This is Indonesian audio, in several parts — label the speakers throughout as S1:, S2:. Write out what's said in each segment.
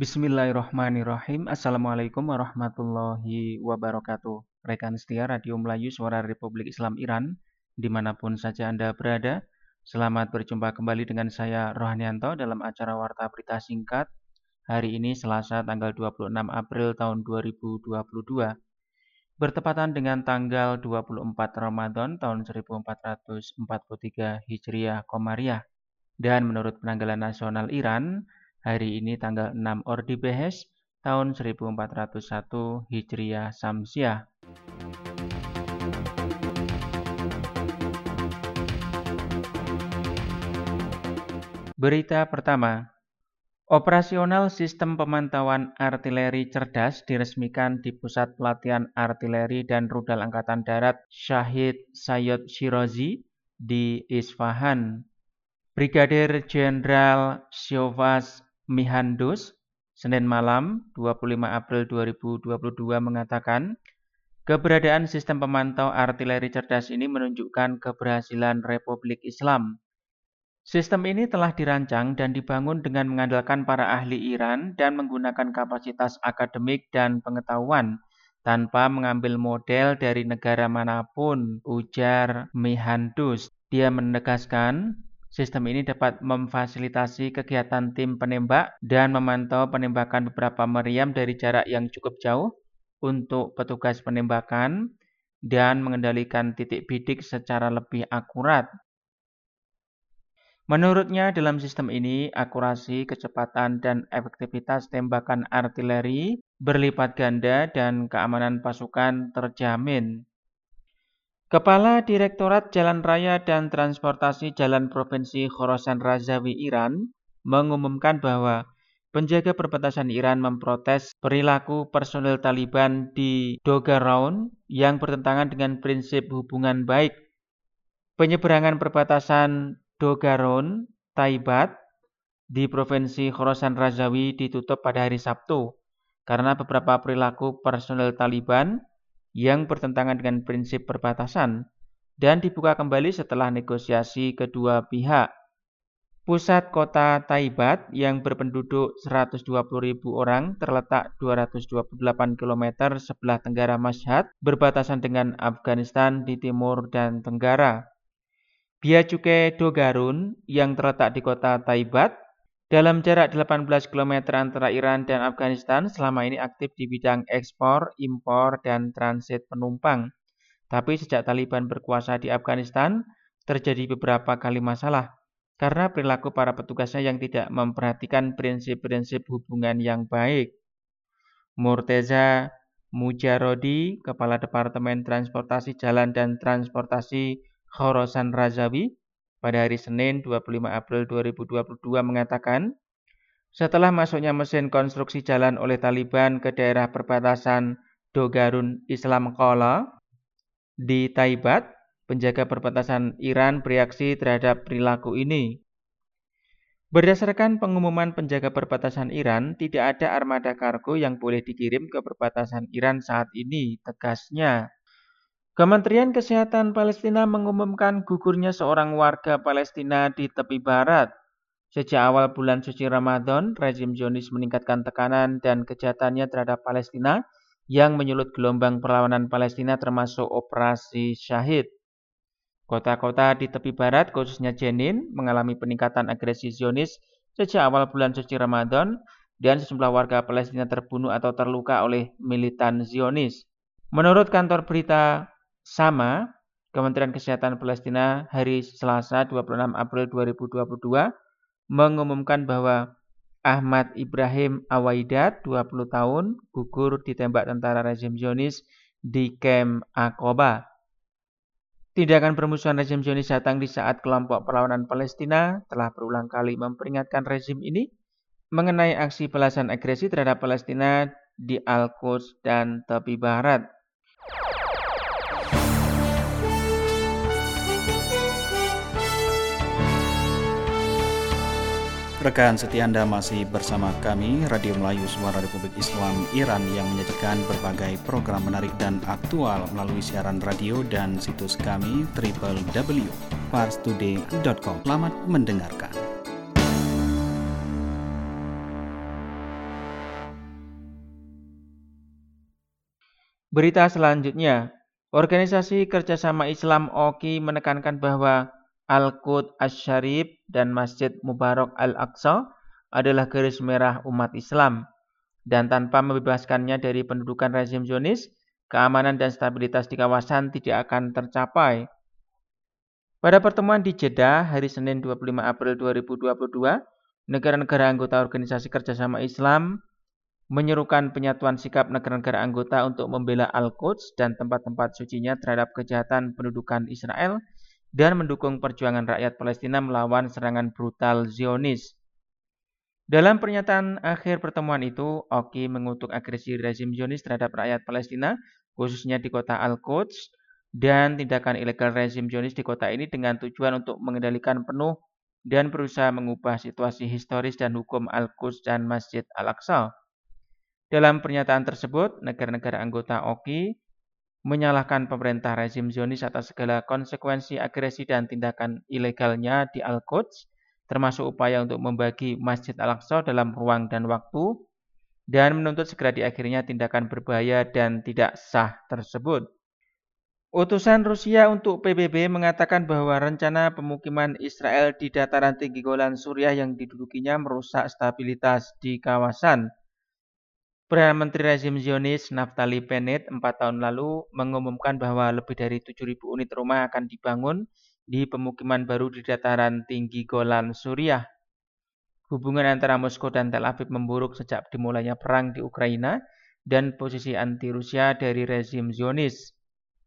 S1: Bismillahirrahmanirrahim. Assalamualaikum warahmatullahi wabarakatuh. Rekan setia Radio Melayu Suara Republik Islam Iran, dimanapun saja Anda berada, selamat berjumpa kembali dengan saya Rohanianto dalam acara Warta Berita Singkat. Hari ini Selasa tanggal 26 April tahun 2022, bertepatan dengan tanggal 24 Ramadan tahun 1443 Hijriah Komariah. Dan menurut penanggalan nasional Iran, hari ini tanggal 6 Ordibehes tahun 1401 Hijriah Samsiah. Berita pertama, operasional sistem pemantauan artileri cerdas diresmikan di Pusat Pelatihan Artileri dan Rudal Angkatan Darat Syahid Sayyid Shirazi di Isfahan. Brigadir Jenderal Siovas Mihandus, Senin malam 25 April 2022 mengatakan, keberadaan sistem pemantau artileri cerdas ini menunjukkan keberhasilan Republik Islam. Sistem ini telah dirancang dan dibangun dengan mengandalkan para ahli Iran dan menggunakan kapasitas akademik dan pengetahuan tanpa mengambil model dari negara manapun, ujar Mihandus. Dia menegaskan, sistem ini dapat memfasilitasi kegiatan tim penembak dan memantau penembakan beberapa meriam dari jarak yang cukup jauh untuk petugas penembakan dan mengendalikan titik bidik secara lebih akurat. Menurutnya, dalam sistem ini, akurasi, kecepatan, dan efektivitas tembakan artileri berlipat ganda dan keamanan pasukan terjamin. Kepala Direktorat Jalan Raya dan Transportasi Jalan Provinsi Khorasan Razavi Iran mengumumkan bahwa penjaga perbatasan Iran memprotes perilaku personil Taliban di Dogaroun yang bertentangan dengan prinsip hubungan baik. Penyeberangan perbatasan Dogaroun, Taibat di Provinsi Khorasan Razavi ditutup pada hari Sabtu karena beberapa perilaku personil Taliban yang bertentangan dengan prinsip perbatasan dan dibuka kembali setelah negosiasi kedua pihak. Pusat kota Taibat yang berpenduduk 120.000 orang terletak 228 km sebelah tenggara Mashhad berbatasan dengan Afghanistan di timur dan tenggara. Bea Cukai Dogaroun yang terletak di kota Taibat dalam jarak 18 km antara Iran dan Afghanistan selama ini aktif di bidang ekspor, impor, dan transit penumpang. Tapi sejak Taliban berkuasa di Afghanistan, terjadi beberapa kali masalah karena perilaku para petugasnya yang tidak memperhatikan prinsip-prinsip hubungan yang baik. Murteza Mujarodi, Kepala Departemen Transportasi Jalan dan Transportasi Khorasan Razavi, pada hari Senin 25 April 2022 mengatakan, setelah masuknya mesin konstruksi jalan oleh Taliban ke daerah perbatasan Dogaroun Islam Qala di Taibat, penjaga perbatasan Iran bereaksi terhadap perilaku ini. Berdasarkan pengumuman penjaga perbatasan Iran, tidak ada armada kargo yang boleh dikirim ke perbatasan Iran saat ini, tegasnya. Kementerian Kesehatan Palestina mengumumkan gugurnya seorang warga Palestina di tepi barat. Sejak awal bulan suci Ramadan, rezim Zionis meningkatkan tekanan dan kejahatannya terhadap Palestina yang menyulut gelombang perlawanan Palestina termasuk Operasi Syahid. Kota-kota di tepi barat, khususnya Jenin, mengalami peningkatan agresi Zionis sejak awal bulan suci Ramadan dan sejumlah warga Palestina terbunuh atau terluka oleh militan Zionis. Menurut kantor berita Sama, Kementerian Kesehatan Palestina hari Selasa 26 April 2022 mengumumkan bahwa Ahmad Ibrahim Awaidat, 20 tahun, gugur ditembak tentara rezim Zionis di Kem Aqaba. Tindakan permusuhan rezim Zionis datang di saat kelompok perlawanan Palestina telah berulang kali memperingatkan rezim ini mengenai aksi balasan agresi terhadap Palestina di Al-Quds dan tepi barat.
S2: Rekan setia Anda masih bersama kami, Radio Melayu Suara Republik Islam Iran yang menyajikan berbagai program menarik dan aktual melalui siaran radio dan situs kami www.parstoday.com. Selamat mendengarkan.
S1: Berita selanjutnya, Organisasi Kerjasama Islam OKI menekankan bahwa Al-Quds Asy-Syarif dan Masjid Mubarak Al-Aqsa adalah garis merah umat Islam, dan tanpa membebaskannya dari pendudukan rezim Zionis, keamanan dan stabilitas di kawasan tidak akan tercapai. Pada pertemuan di Jeddah hari Senin 25 April 2022, negara-negara anggota Organisasi Kerjasama Islam menyerukan penyatuan sikap negara-negara anggota untuk membela Al-Quds dan tempat-tempat sucinya terhadap kejahatan pendudukan Israel dan mendukung perjuangan rakyat Palestina melawan serangan brutal Zionis. Dalam pernyataan akhir pertemuan itu, OKI mengutuk agresi rezim Zionis terhadap rakyat Palestina, khususnya di kota Al-Quds, dan tindakan ilegal rezim Zionis di kota ini dengan tujuan untuk mengendalikan penuh dan berusaha mengubah situasi historis dan hukum Al-Quds dan Masjid Al-Aqsa. Dalam pernyataan tersebut, negara-negara anggota OKI menyalahkan pemerintah rezim Zionis atas segala konsekuensi agresi dan tindakan ilegalnya di Al-Quds, termasuk upaya untuk membagi Masjid Al-Aqsa dalam ruang dan waktu, dan menuntut segera diakhirinya tindakan berbahaya dan tidak sah tersebut. Utusan Rusia untuk PBB mengatakan bahwa rencana pemukiman Israel di dataran tinggi Golan Suriah yang didudukinya merusak stabilitas di kawasan. Perdana Menteri rezim Zionis Naftali Bennett 4 tahun lalu mengumumkan bahwa lebih dari 7.000 unit rumah akan dibangun di pemukiman baru di dataran tinggi Golan Suriah. Hubungan antara Moskow dan Tel Aviv memburuk sejak dimulainya perang di Ukraina dan posisi anti-Rusia dari rezim Zionis.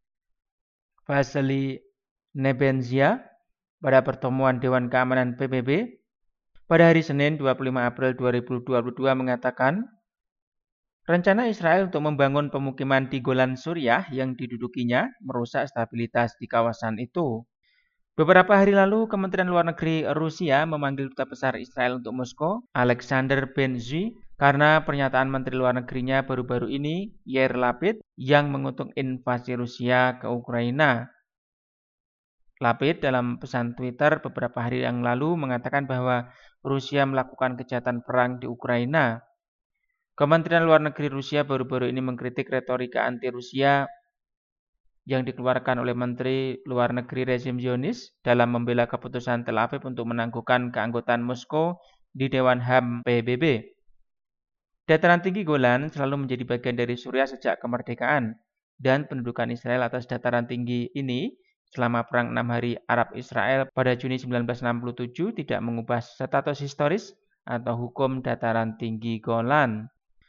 S1: Vasily Nebenzia pada pertemuan Dewan Keamanan PBB pada hari Senin 25 April 2022 mengatakan, rencana Israel untuk membangun pemukiman di Golan Suriah yang didudukinya merusak stabilitas di kawasan itu. Beberapa hari lalu, Kementerian Luar Negeri Rusia memanggil Duta Besar Israel untuk Moskow, Alexander Benzi, karena pernyataan Menteri Luar Negerinya baru-baru ini, Yair Lapid, yang mengutuk invasi Rusia ke Ukraina. Lapid dalam pesan Twitter beberapa hari yang lalu mengatakan bahwa Rusia melakukan kejahatan perang di Ukraina. Kementerian Luar Negeri Rusia baru-baru ini mengkritik retorika anti-Rusia yang dikeluarkan oleh Menteri Luar Negeri rezim Zionis dalam membela keputusan Tel Aviv untuk menangguhkan keanggotaan Moskow di Dewan HAM PBB. Dataran tinggi Golan selalu menjadi bagian dari Suriah sejak kemerdekaan, dan pendudukan Israel atas dataran tinggi ini selama Perang 6 Hari Arab-Israel pada Juni 1967 tidak mengubah status historis atau hukum dataran tinggi Golan.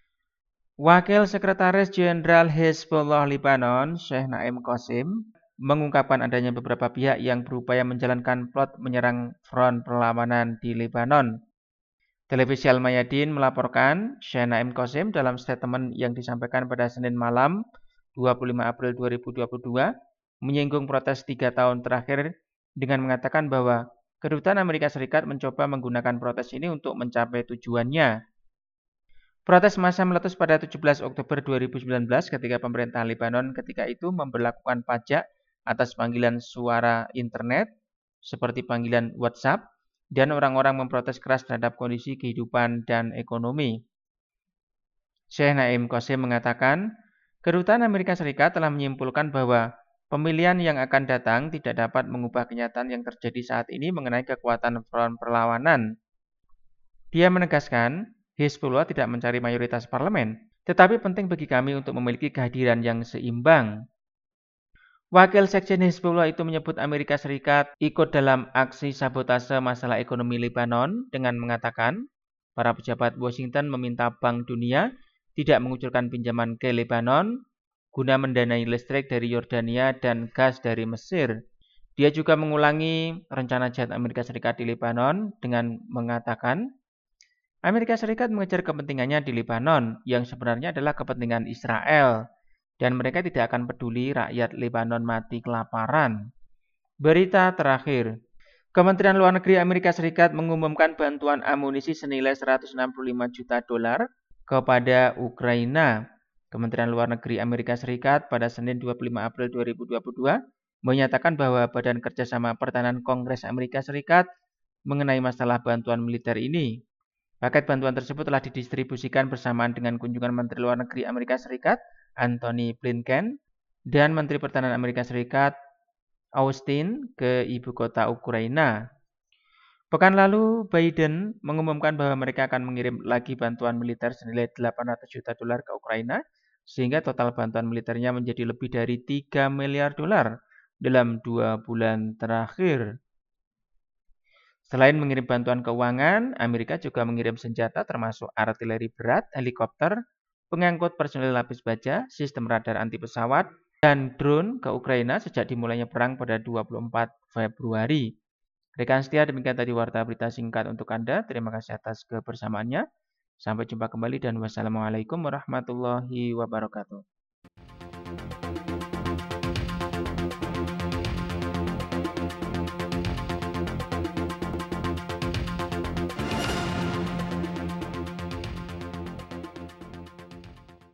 S1: Wakil Sekretaris Jenderal Hezbollah Lebanon, Sheikh Naim Qasim, mengungkapkan adanya beberapa pihak yang berupaya menjalankan plot menyerang front perlawanan di Lebanon. Televisi Al-Mayadin melaporkan Sheikh Naim Qasim dalam statement yang disampaikan pada Senin malam 25 April 2022 menyinggung protes 3 tahun terakhir dengan mengatakan bahwa Kedutaan Amerika Serikat mencoba menggunakan protes ini untuk mencapai tujuannya. Protes massa meletus pada 17 Oktober 2019 ketika pemerintah Lebanon ketika itu memberlakukan pajak atas panggilan suara internet seperti panggilan WhatsApp dan orang-orang memprotes keras terhadap kondisi kehidupan dan ekonomi. Sheikh Naim Qasim mengatakan, Kedutaan Amerika Serikat telah menyimpulkan bahwa pemilihan yang akan datang tidak dapat mengubah kenyataan yang terjadi saat ini mengenai kekuatan front perlawanan. Dia menegaskan, Hezbollah tidak mencari mayoritas parlemen, tetapi penting bagi kami untuk memiliki kehadiran yang seimbang. Wakil Sekjen Hezbollah itu menyebut Amerika Serikat ikut dalam aksi sabotase masalah ekonomi Lebanon dengan mengatakan, para pejabat Washington meminta Bank Dunia tidak mengucurkan pinjaman ke Lebanon guna mendanai listrik dari Yordania dan gas dari Mesir. Dia juga mengulangi rencana jahat Amerika Serikat di Lebanon dengan mengatakan, Amerika Serikat mengejar kepentingannya di Lebanon yang sebenarnya adalah kepentingan Israel dan mereka tidak akan peduli rakyat Lebanon mati kelaparan. Berita terakhir, Kementerian Luar Negeri Amerika Serikat mengumumkan bantuan amunisi senilai 165 juta dolar kepada Ukraina. Kementerian Luar Negeri Amerika Serikat pada Senin 25 April 2022 menyatakan bahwa Badan Kerjasama Pertahanan Kongres Amerika Serikat mengenai masalah bantuan militer ini. Paket bantuan tersebut telah didistribusikan bersamaan dengan kunjungan Menteri Luar Negeri Amerika Serikat Antony Blinken dan Menteri Pertahanan Amerika Serikat Austin ke ibu kota Ukraina. Pekan lalu, Biden mengumumkan bahwa mereka akan mengirim lagi bantuan militer senilai 800 juta dolar ke Ukraina, sehingga total bantuan militernya menjadi lebih dari 3 miliar dolar dalam 2 bulan terakhir. Selain mengirim bantuan keuangan, Amerika juga mengirim senjata termasuk artileri berat, helikopter, pengangkut personil lapis baja, sistem radar anti pesawat, dan drone ke Ukraina sejak dimulainya perang pada 24 Februari. Rekan setia, demikian tadi warta berita singkat untuk Anda. Terima kasih atas kebersamaannya. Sampai jumpa kembali dan wassalamualaikum warahmatullahi wabarakatuh.